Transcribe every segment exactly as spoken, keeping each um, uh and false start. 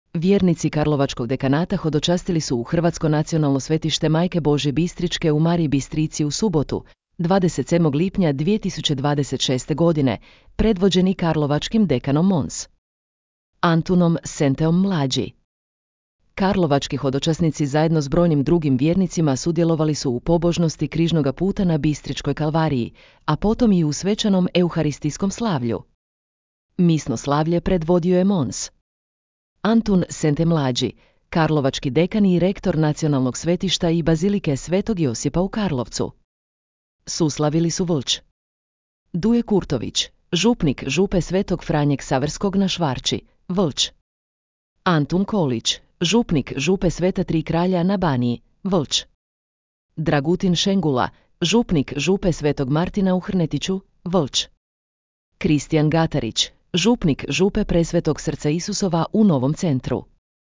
Vjernici Karlovačkog dekanata hodočastili su u Hrvatsko nacionalno svetište Majke Božje Bistričke u Mariji Bistrici u subotu, dvadeset sedmog lipnja dvije tisuće dvadeset šeste. godine, predvođeni karlovačkim dekanom Mons. Antunom Senteom mlađi. Karlovački hodočasnici zajedno s brojnim drugim vjernicima sudjelovali su u pobožnosti križnoga puta na Bistričkoj kalvariji, a potom i u svečanom euharistijskom slavlju. Misno slavlje predvodio je Mons. Antun Sente mlađi, karlovački dekan i rektor nacionalnog svetišta i bazilike Svetog Josipa u Karlovcu. Suslavili su Vlč. Duje Kurtović, župnik župe Svetog Franje Ksaverskog na Švarči, Vlč. Antun Kolić, župnik župe Sveta Tri kralja na Baniji, Vlč. Dragutin Šengula, župnik župe Svetog Martina u Hrnetiću, Vlč. Kristijan Gatarić, župnik župe Presvetog Srca Isusova u Novom centru.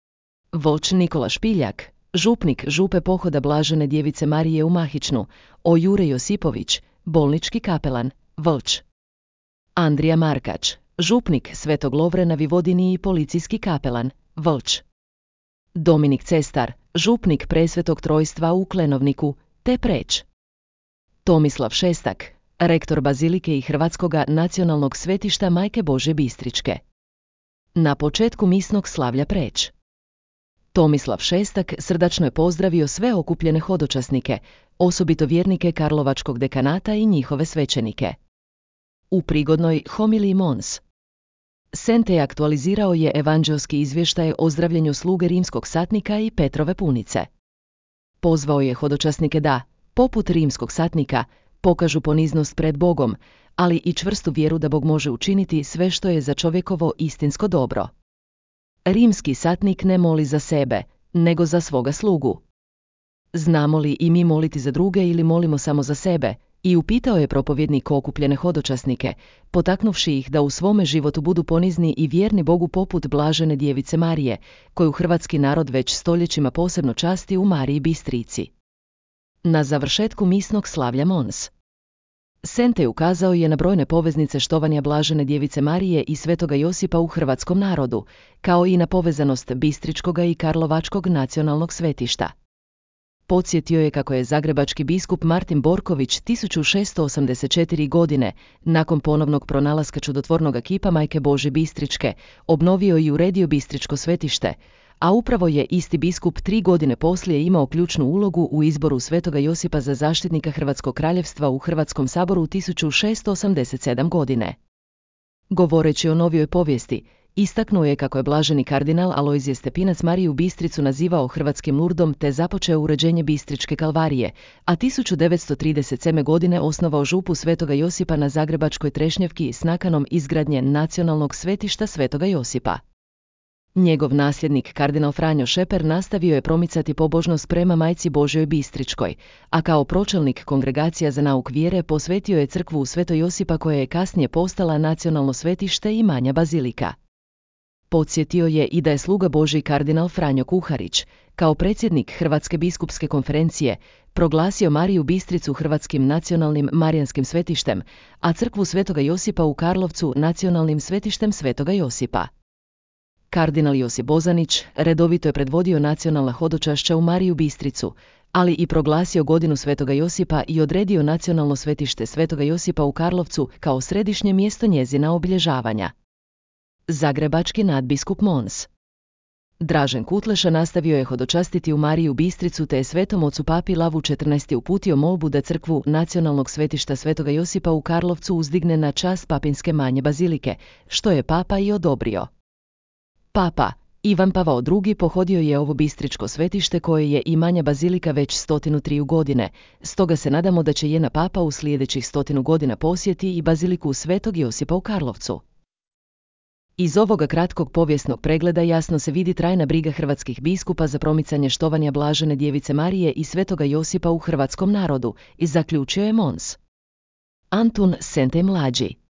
Vlč Nikola Špiljak, župnik župe Pohoda Blažene Djevice Marije u Mahičnu, o Jure Josipović, bolnički kapelan, Vlč. Andrija Markač, župnik Svetog Lovre na Vivodini i policijski kapelan, Vlč. Dominik Cestar, župnik Presvetog Trojstva u Klenovniku, te Preč. Tomislav Šestak, rektor bazilike i Hrvatskoga nacionalnog svetišta Majke Božje Bistričke. Na početku misnog slavlja Preč. Tomislav Šestak srdačno je pozdravio sve okupljene hodočasnike, osobito vjernike Karlovačkog dekanata i njihove svećenike. U prigodnoj homiliji Mons. Sente aktualizirao je evanđelski izvještaj o zdravljenju sluge rimskog satnika i Petrove punice. Pozvao je hodočasnike da, poput rimskog satnika, pokažu poniznost pred Bogom, ali i čvrstu vjeru da Bog može učiniti sve što je za čovjekovo istinsko dobro. Rimski satnik ne moli za sebe, nego za svoga slugu. Znamo li i mi moliti za druge ili molimo samo za sebe? I upitao je propovjednik okupljene hodočasnike, potaknuvši ih da u svome životu budu ponizni i vjerni Bogu poput Blažene Djevice Marije, koju hrvatski narod već stoljećima posebno časti u Mariji Bistrici. Na završetku misnog slavlja Mons. Sente ukazao je na brojne poveznice štovanja Blažene Djevice Marije i Svetoga Josipa u hrvatskom narodu, kao i na povezanost Bistričkoga i Karlovačkog nacionalnog svetišta. Podsjetio je kako je zagrebački biskup Martin Borković tisuću šesto osamdeset četvrte. godine, nakon ponovnog pronalaska čudotvornog kipa Majke Božje Bistričke, obnovio i uredio Bistričko svetište, a upravo je isti biskup tri godine poslije imao ključnu ulogu u izboru Svetoga Josipa za zaštitnika Hrvatskog kraljevstva u Hrvatskom saboru tisuću šesto osamdeset sedme. godine. Govoreći o novijoj povijesti, istaknuo je kako je blaženi kardinal Alojzije Stepinac Mariju Bistricu nazivao hrvatskim Lurdom te započeo uređenje Bistričke kalvarije, a tisuću devetsto trideset sedme. godine osnovao župu Svetoga Josipa na Zagrebačkoj Trešnjevki s nakanom izgradnje nacionalnog svetišta Svetoga Josipa. Njegov nasljednik kardinal Franjo Šeper nastavio je promicati pobožnost prema Majci Božjoj Bistričkoj, a kao pročelnik Kongregacija za nauk vjere posvetio je crkvu u Sveto Josipa koja je kasnije postala nacionalno svetište i manja bazilika. Podsjetio je i da je sluga Božji kardinal Franjo Kuharić, kao predsjednik Hrvatske biskupske konferencije, proglasio Mariju Bistricu hrvatskim nacionalnim marijanskim svetištem, a crkvu Svetoga Josipa u Karlovcu nacionalnim svetištem Svetoga Josipa. Kardinal Josip Bozanić redovito je predvodio nacionalna hodočašća u Mariju Bistricu, ali i proglasio godinu Svetoga Josipa i odredio nacionalno svetište Svetoga Josipa u Karlovcu kao središnje mjesto njezina obilježavanja. Zagrebački nadbiskup Mons. Dražen Kutleša nastavio je hodočastiti u Mariju Bistricu te je Svetom ocu papi Lavu četrnaestom. uputio molbu da crkvu nacionalnog svetišta Svetoga Josipa u Karlovcu uzdigne na čast papinske manje bazilike, što je papa i odobrio. Papa Ivan Pavao drugi pohodio je ovo bistričko svetište koje je i manja bazilika već stotinu tri godine, stoga se nadamo da će njena papa u sljedećih stotinu godina posjeti i baziliku Svetog Josipa u Karlovcu. Iz ovoga kratkog povijesnog pregleda jasno se vidi trajna briga hrvatskih biskupa za promicanje štovanja Blažene Djevice Marije i Svetoga Josipa u hrvatskom narodu, i zaključio je Mons. Antun Sente mlađi.